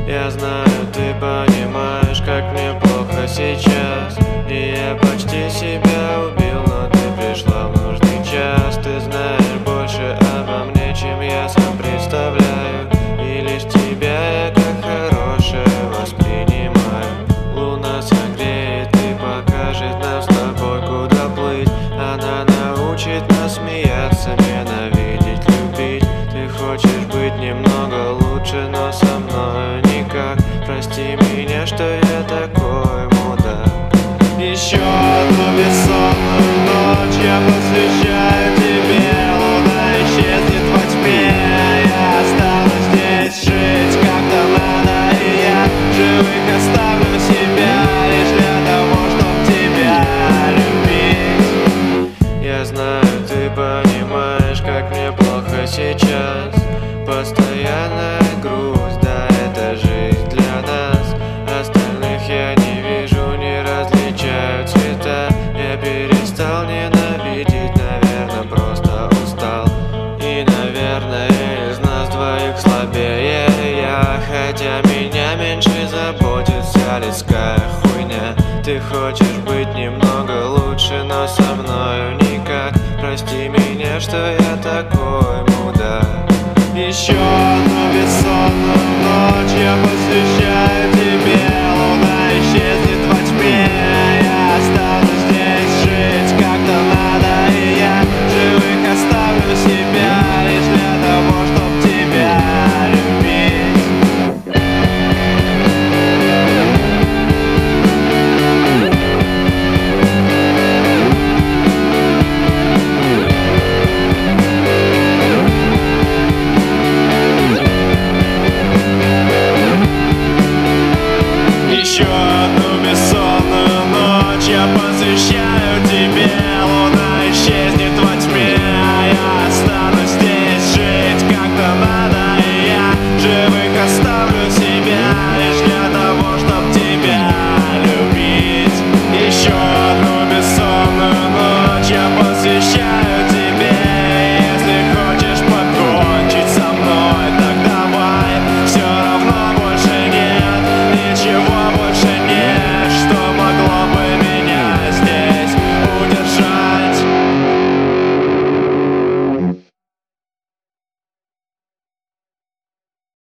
Я знаю, ты понимаешь, как мне плохо сейчас. И я почти себя убил, но ты пришла в нужный час. Ты знаешь больше обо мне, чем я сам представляю. И лишь тебя я как хорошее воспринимаю. Луна согреет и покажет нам с тобой, куда плыть. Она научит нас смеяться, ненавидеть, любить. Ты хочешь быть немного лучше, но со мною никак. Прости меня, что я такой мудак. Еще одну бессонную ночь я посвящаю тебе. Луна исчезнет во тьме, я останусь здесь жить, как-то надо. И я живых оставлю себя лишь для того, чтоб тебя любить. Я знаю, ты понимаешь, как мне плохо сейчас. Постоянная грусть, да, это жизнь для нас. Остальных я не вижу, не различаю цвета. Я перестал ненавидеть, наверное, просто устал. И, наверное, из нас двоих слабее я. Хотя меня меньше заботит вся людская хуйня. Ты хочешь быть немного лучше, но со мною никак. Прости меня, что я такой мудак. Еще одну бессонную ночь я посвящаю тебе.